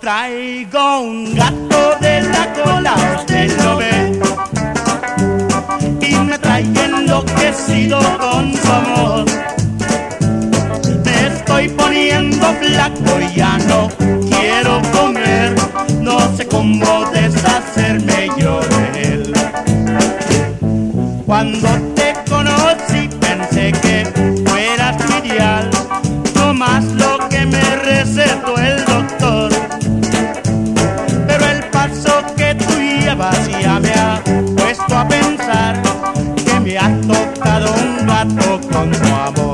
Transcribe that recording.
Traigo un gato de la cola, usted lo ve, y me trae enloquecido con su amor.